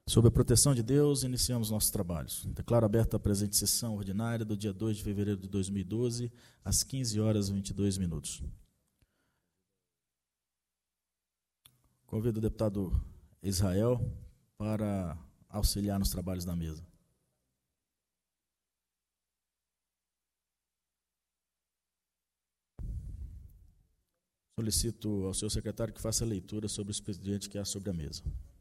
Sob a proteção de Deus, iniciamos nossos trabalhos. Declaro aberta a presente sessão ordinária do dia 2 de fevereiro de 2012, às 15 horas e 22 minutos. Convido o deputado Israel para auxiliar nos trabalhos da mesa. Solicito ao senhor secretário que faça a leitura sobre o expediente que há sobre a mesa.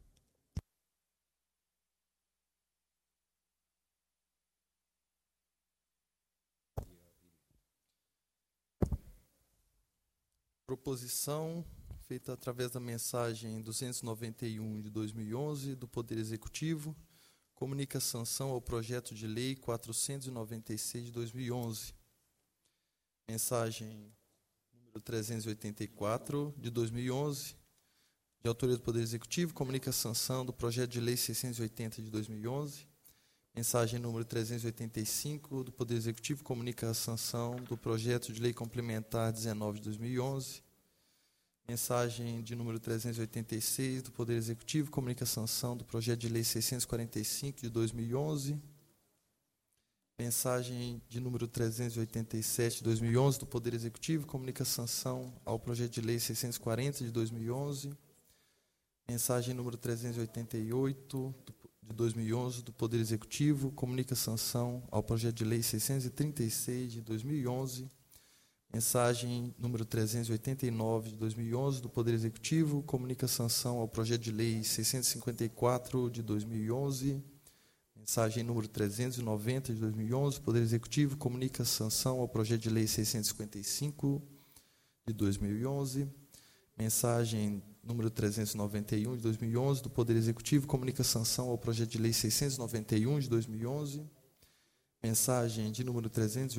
Proposição feita através da mensagem 291 de 2011 do Poder Executivo, comunica sanção ao projeto de lei 496 de 2011. Mensagem número 384 de 2011, de autoria do Poder Executivo, comunica sanção do projeto de lei 680 de 2011. Mensagem número 385 do Poder Executivo, comunica a sanção do projeto de lei complementar 19 de 2011. Mensagem de número 386 do Poder Executivo, comunica a sanção do projeto de lei 645 de 2011. Mensagem de número 387 de 2011 do Poder Executivo, comunica a sanção ao projeto de lei 640 de 2011. Mensagem número 388 de 2011 do Poder Executivo, comunica a sanção ao projeto de lei 636 de 2011. Mensagem número 389 de 2011 do Poder Executivo, comunica a sanção ao projeto de lei 654 de 2011. Mensagem número 390 de 2011 do Poder Executivo, comunica a sanção ao projeto de lei 655 de 2011. Mensagem número 391 de 2011 do Poder Executivo, comunica a sanção ao projeto de lei 691 de 2011. Mensagem de número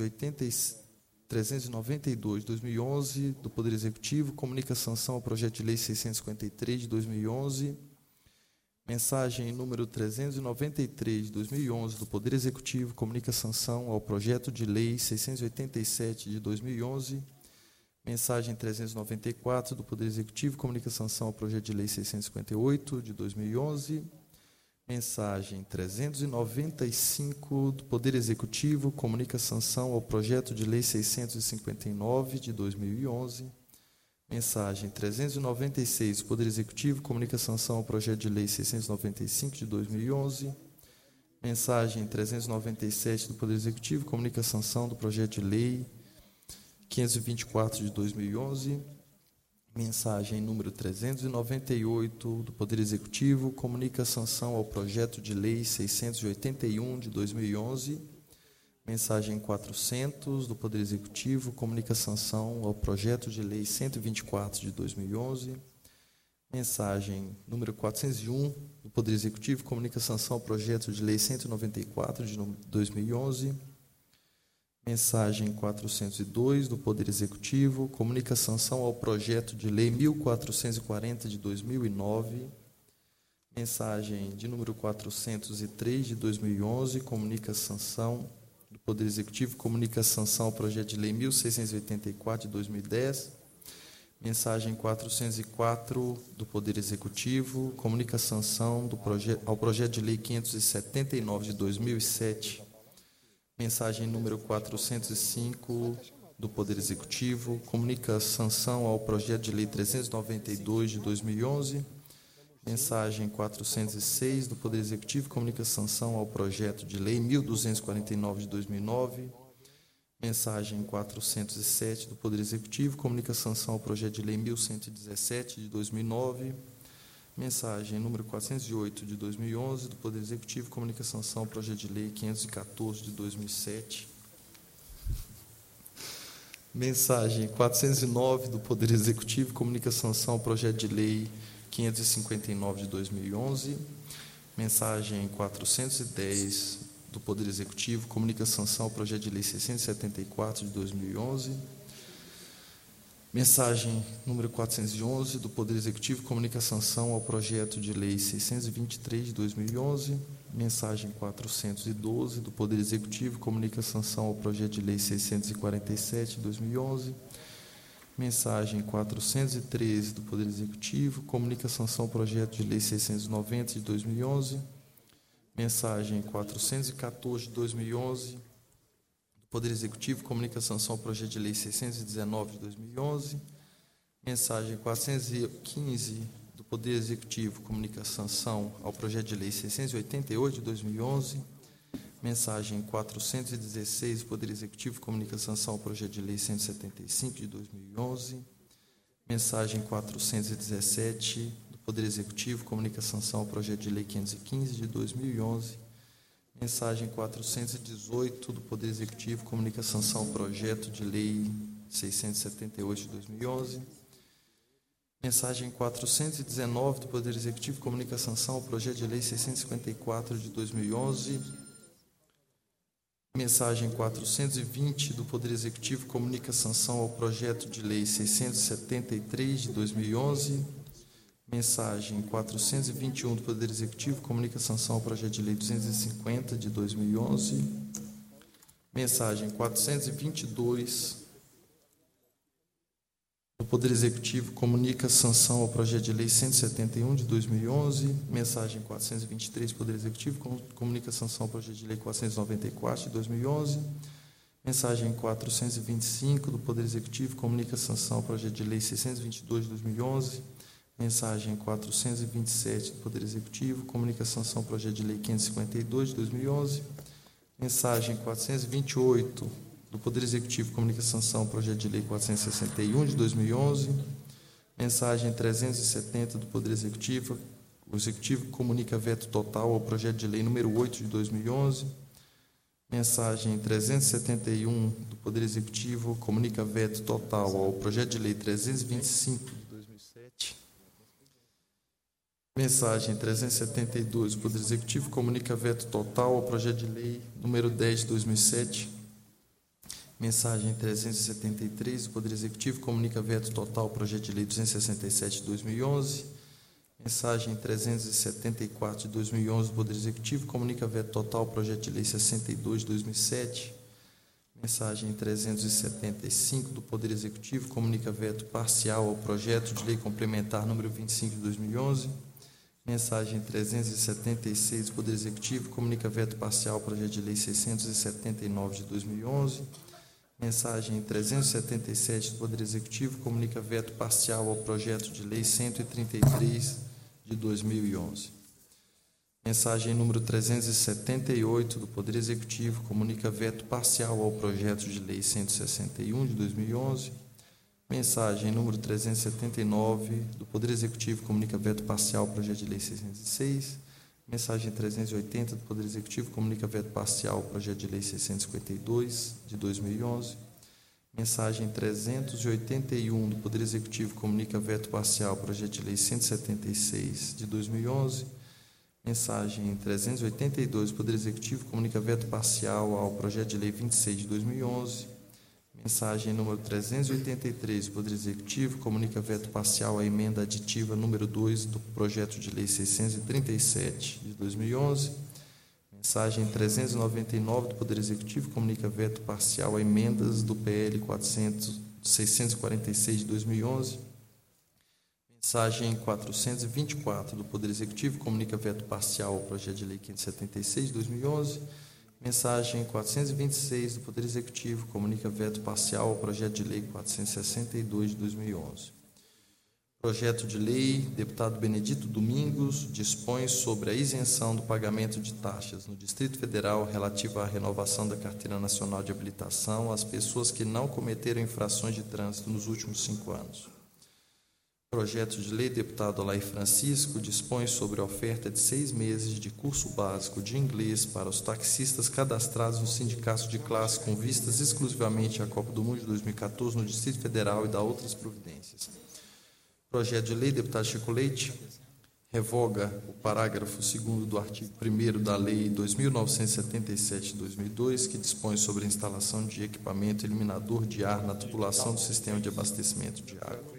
392 de 2011 do Poder Executivo, comunica a sanção ao projeto de lei 653 de 2011. Mensagem número 393 de 2011 do Poder Executivo, comunica a sanção ao projeto de lei 687 de 2011. Mensagem 394 do Poder Executivo, comunica a sanção ao projeto de lei 658 de 2011. Mensagem 395 do Poder Executivo, comunica a sanção ao projeto de lei 659 de 2011. Mensagem 396 do Poder Executivo, comunica a sanção ao projeto de lei 695 de 2011. Mensagem 397 do Poder Executivo, comunica a sanção do projeto de lei 524 de 2011. Mensagem número 398 do Poder Executivo, comunica a sanção ao projeto de lei 681 de 2011. Mensagem 400 do Poder Executivo, comunica a sanção ao projeto de lei 124 de 2011. Mensagem número 401 do Poder Executivo, comunica a sanção ao projeto de lei 194 de 2011. Mensagem 402 do Poder Executivo, comunica a sanção ao projeto de lei 1440 de 2009. Mensagem de número 403 de 2011, comunica a sanção do Poder Executivo, comunica a sanção ao projeto de lei 1684 de 2010. Mensagem 404 do Poder Executivo, comunica a sanção ao projeto de lei 579 de 2007. Mensagem número 405 do Poder Executivo, comunica a sanção ao projeto de lei 392 de 2011. Mensagem 406 do Poder Executivo, comunica a sanção ao projeto de lei 1249 de 2009. Mensagem 407 do Poder Executivo, comunica a sanção ao projeto de lei 1117 de 2009. Mensagem número 408 de 2011 do Poder Executivo, comunica a sanção ao projeto de lei 514 de 2007. Mensagem 409 do Poder Executivo, comunica a sanção ao projeto de lei 559 de 2011. Mensagem 410 do Poder Executivo, comunica a sanção ao projeto de lei 674 de 2011. Mensagem número 411 do Poder Executivo, comunica a sanção ao projeto de lei 623 de 2011. Mensagem 412 do Poder Executivo, comunica a sanção ao projeto de lei 647 de 2011. Mensagem 413 do Poder Executivo, comunica a sanção ao projeto de lei 690 de 2011. Mensagem 414 de 2011, do Poder Executivo, comunica sanção ao projeto de lei 619 de 2011. Mensagem 415 do Poder Executivo, comunica sanção ao projeto de lei 688 de 2011. Mensagem 416 do Poder Executivo, comunica sanção ao projeto de lei 175 de 2011. Mensagem 417 do Poder Executivo, comunica sanção ao projeto de lei 515 de 2011. Mensagem 418 do Poder Executivo, comunica sanção ao projeto de lei 678 de 2011. Mensagem 419 do Poder Executivo, comunica sanção ao projeto de lei 654 de 2011. Mensagem 420 do Poder Executivo, comunica sanção ao projeto de lei 673 de 2011. Mensagem 421 do Poder Executivo, comunica sanção ao projeto de lei 250 de 2011. Mensagem 422 do Poder Executivo, comunica sanção ao projeto de lei 171 de 2011. Mensagem 423 do Poder Executivo, comunica sanção ao projeto de lei 494 de 2011. Mensagem 425 do Poder Executivo, comunica sanção ao projeto de lei 622 de 2011. Mensagem 427 do Poder Executivo, comunica sanção ao projeto de lei 552 de 2011. Mensagem 428 do Poder Executivo, comunica sanção ao projeto de lei 461 de 2011. Mensagem 370 do Poder Executivo, o Executivo comunica veto total ao projeto de lei número 8 de 2011. Mensagem 371 do Poder Executivo, comunica veto total ao projeto de lei 325 de 2007. Mensagem 372 do Poder Executivo, comunica veto total ao projeto de lei número 10 de 2007. Mensagem 373 do Poder Executivo, comunica veto total ao projeto de lei 267 de 2011. Mensagem 374 de 2011 do Poder Executivo, comunica veto total ao projeto de lei 62 de 2007. Mensagem 375 do Poder Executivo, comunica veto parcial ao projeto de lei complementar número 25 de 2011. Mensagem 376 do Poder Executivo, comunica veto parcial ao projeto de lei 679 de 2011. Mensagem 377 do Poder Executivo, comunica veto parcial ao projeto de lei 133 de 2011. Mensagem número 378 do Poder Executivo, comunica veto parcial ao projeto de lei 161 de 2011. Mensagem número 379 do Poder Executivo, comunica veto parcial ao projeto de lei 606. Mensagem 380 do Poder Executivo, comunica veto parcial ao projeto de lei 652 de 2011. Mensagem 381 do Poder Executivo, comunica veto parcial ao projeto de lei 176 de 2011. Mensagem 382 do Poder Executivo, comunica veto parcial ao projeto de lei 26 de 2011. Mensagem número 383 do Poder Executivo, comunica veto parcial à emenda aditiva número 2 do projeto de lei 637 de 2011. Mensagem 399 do Poder Executivo, comunica veto parcial a emendas do PL 646 de 2011. Mensagem 424 do Poder Executivo, comunica veto parcial ao projeto de lei 576 de 2011. Mensagem 426 do Poder Executivo, comunica veto parcial ao projeto de lei 462 de 2011. Projeto de lei, deputado Benedito Domingos, dispõe sobre a isenção do pagamento de taxas no Distrito Federal relativa à renovação da Carteira Nacional de Habilitação às pessoas que não cometeram infrações de trânsito nos últimos 5 anos. Projeto de lei, deputado Alair Francisco, dispõe sobre a oferta de 6 meses de curso básico de inglês para os taxistas cadastrados no sindicato de classe com vistas exclusivamente à Copa do Mundo de 2014 no Distrito Federal e da outras providências. Projeto de lei, deputado Chico Leite, revoga o parágrafo 2º do artigo 1º da Lei 2.977 de 2002, que dispõe sobre a instalação de equipamento eliminador de ar na tubulação do sistema de abastecimento de água.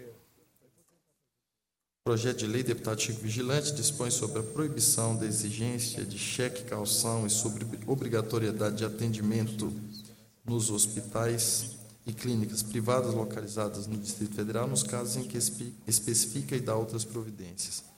Projeto de lei, deputado Chico Vigilante, dispõe sobre a proibição da exigência de cheque calção e sobre obrigatoriedade de atendimento nos hospitais e clínicas privadas localizadas no Distrito Federal, nos casos em que especifica e dá outras providências.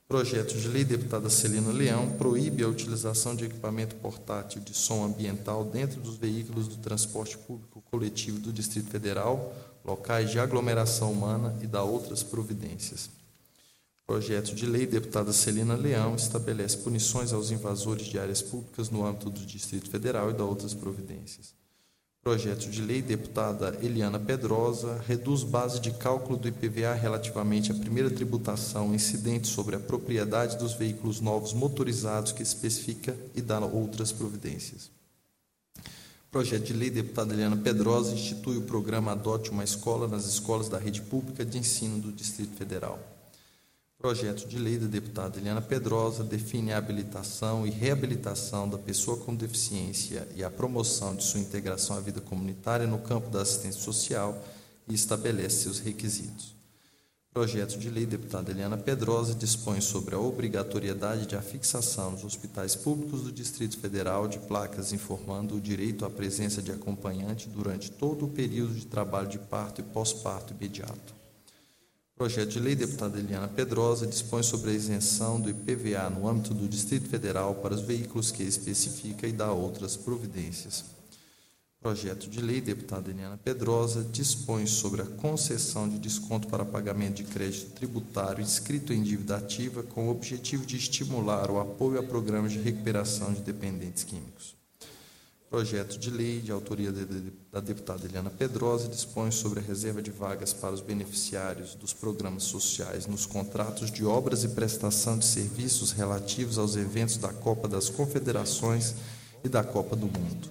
Projeto de lei, deputada Celina Leão, proíbe a utilização de equipamento portátil de som ambiental dentro dos veículos do transporte público coletivo do Distrito Federal, locais de aglomeração humana e dá outras providências. Projeto de lei, deputada Celina Leão, estabelece punições aos invasores de áreas públicas no âmbito do Distrito Federal e dá outras providências. Projeto de lei, deputada Eliana Pedrosa, reduz base de cálculo do IPVA relativamente à primeira tributação incidente sobre a propriedade dos veículos novos motorizados que especifica e dá outras providências. Projeto de lei, deputada Eliana Pedrosa, institui o programa Adote uma Escola nas escolas da rede pública de ensino do Distrito Federal. Projeto de lei da deputada Eliana Pedrosa define a habilitação e reabilitação da pessoa com deficiência e a promoção de sua integração à vida comunitária no campo da assistência social e estabelece seus requisitos. Projeto de lei da deputada Eliana Pedrosa dispõe sobre a obrigatoriedade de afixação nos hospitais públicos do Distrito Federal de placas informando o direito à presença de acompanhante durante todo o período de trabalho de parto e pós-parto imediato. Projeto de lei, deputada Eliana Pedrosa, dispõe sobre a isenção do IPVA no âmbito do Distrito Federal para os veículos que especifica e dá outras providências. Projeto de lei, deputada Eliana Pedrosa, dispõe sobre a concessão de desconto para pagamento de crédito tributário inscrito em dívida ativa com o objetivo de estimular o apoio a programas de recuperação de dependentes químicos. Projeto de lei de autoria da deputada Eliana Pedrosa dispõe sobre a reserva de vagas para os beneficiários dos programas sociais nos contratos de obras e prestação de serviços relativos aos eventos da Copa das Confederações e da Copa do Mundo.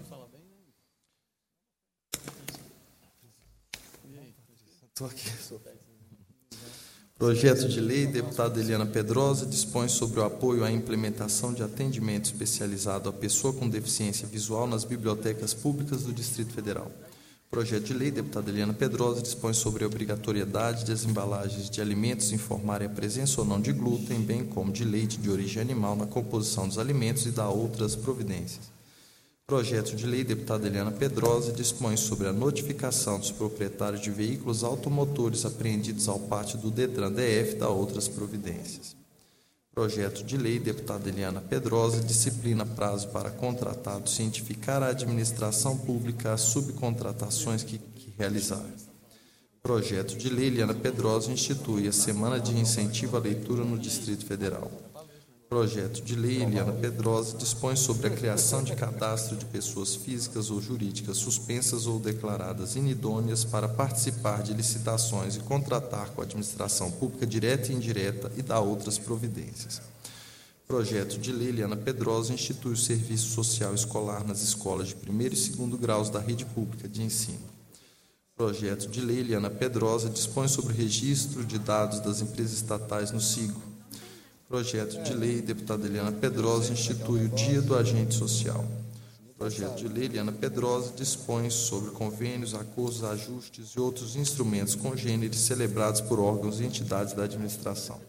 Projeto de lei, deputada Eliana Pedrosa, dispõe sobre o apoio à implementação de atendimento especializado à pessoa com deficiência visual nas bibliotecas públicas do Distrito Federal. Projeto de lei, deputada Eliana Pedrosa, dispõe sobre a obrigatoriedade das embalagens de alimentos informarem a presença ou não de glúten, bem como de leite de origem animal na composição dos alimentos e dá outras providências. Projeto de lei, deputada Eliana Pedrosa, dispõe sobre a notificação dos proprietários de veículos automotores apreendidos ao pátio do Detran-DF da outras providências. Projeto de lei, deputada Eliana Pedrosa, disciplina prazo para contratado cientificar a administração pública as subcontratações que realizar. Projeto de lei, Eliana Pedrosa, institui a Semana de Incentivo à Leitura no Distrito Federal. Projeto de lei, Eliana Pedrosa, dispõe sobre a criação de cadastro de pessoas físicas ou jurídicas suspensas ou declaradas inidôneas para participar de licitações e contratar com a administração pública direta e indireta e dá outras providências. Projeto de lei, Eliana Pedrosa, institui o serviço social escolar nas escolas de 1º e 2º graus da rede pública de ensino. Projeto de lei, Eliana Pedrosa, dispõe sobre o registro de dados das empresas estatais no SIGO. Projeto de lei, deputada Eliana Pedrosa, institui o Dia do Agente Social. Projeto de lei, Eliana Pedrosa, dispõe sobre convênios, acordos, ajustes e outros instrumentos congêneres celebrados por órgãos e entidades da administração.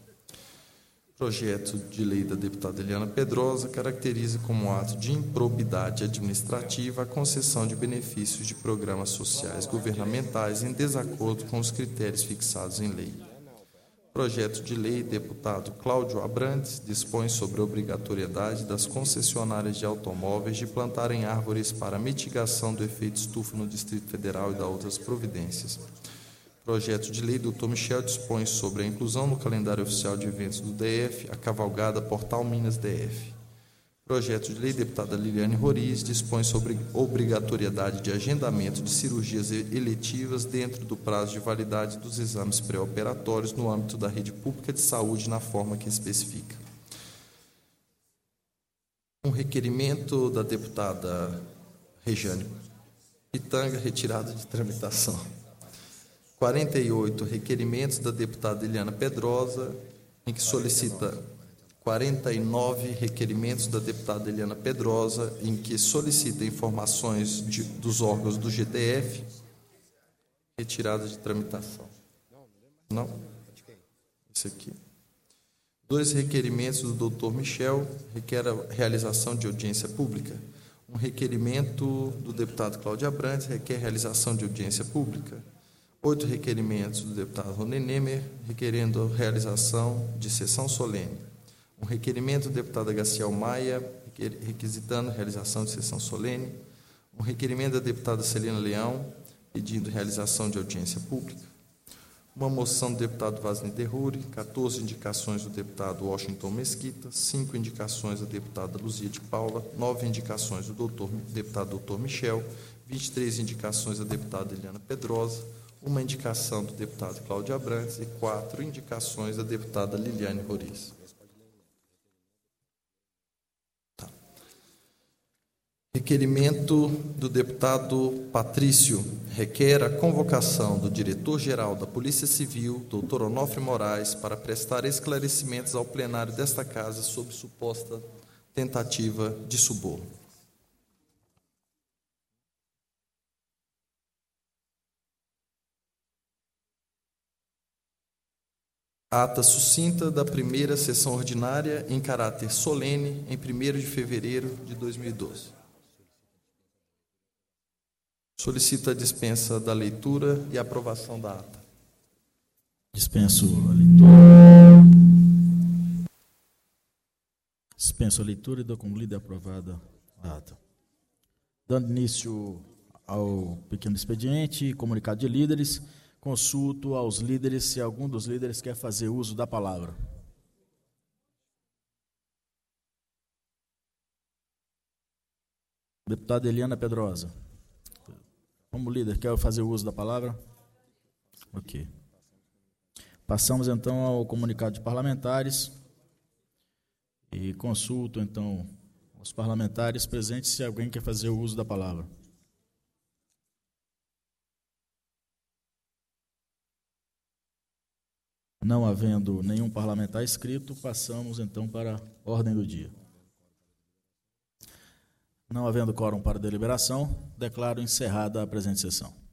Projeto de lei da deputada Eliana Pedrosa caracteriza como ato de improbidade administrativa a concessão de benefícios de programas sociais governamentais em desacordo com os critérios fixados em lei. Projeto de lei, deputado Cláudio Abrantes, dispõe sobre a obrigatoriedade das concessionárias de automóveis de plantarem árvores para mitigação do efeito estufa no Distrito Federal e da outras providências. Projeto de lei, doutor Michel, dispõe sobre a inclusão no calendário oficial de eventos do DF, a cavalgada Portal Minas DF. Projeto de lei, deputada Liliane Roriz, dispõe sobre obrigatoriedade de agendamento de cirurgias eletivas dentro do prazo de validade dos exames pré-operatórios no âmbito da rede pública de saúde na forma que especifica. Um requerimento da deputada Rejane Pitanga, retirado de tramitação. 48 requerimentos da deputada Eliana Pedrosa, em que solicita 49 requerimentos da deputada Eliana Pedrosa, em que solicita informações dos órgãos do GDF, retirada de tramitação. Não? Esse aqui. 2 requerimentos do doutor Michel, requer a realização de audiência pública. Um requerimento do deputado Cláudio Abrantes, requer realização de audiência pública. 8 requerimentos do deputado Rony Nemer, requerendo a realização de sessão solene. Um requerimento do deputado Gaciel Maia, requisitando realização de sessão solene. Um requerimento da deputada Celina Leão, pedindo realização de audiência pública. Uma moção do deputado Vasni Derruri, 14 indicações do deputado Washington Mesquita, 5 indicações da deputada Luzia de Paula, 9 indicações do deputado Dr. Michel, 23 indicações da deputada Eliana Pedrosa, uma indicação do deputado Cláudio Abrantes e 4 indicações da deputada Liliane Roriz. Requerimento do deputado Patrício requer a convocação do diretor-geral da Polícia Civil, Dr. Onofre Moraes, para prestar esclarecimentos ao plenário desta Casa sobre suposta tentativa de suborno. Ata sucinta da primeira sessão ordinária em caráter solene em 1º de fevereiro de 2012. Solicito a dispensa da leitura e aprovação da ata. Dispenso a leitura. Dispenso a leitura e dou como lida e aprovada a ata. Dando início ao pequeno expediente, comunicado de líderes, consulto aos líderes se algum dos líderes quer fazer uso da palavra. Deputada Eliana Pedrosa. Como líder, quer fazer uso da palavra? Ok. Passamos, então, ao comunicado de parlamentares e consulto, então, os parlamentares presentes se alguém quer fazer o uso da palavra. Não havendo nenhum parlamentar inscrito, passamos, então, para a ordem do dia. Não havendo quórum para deliberação, declaro encerrada a presente sessão.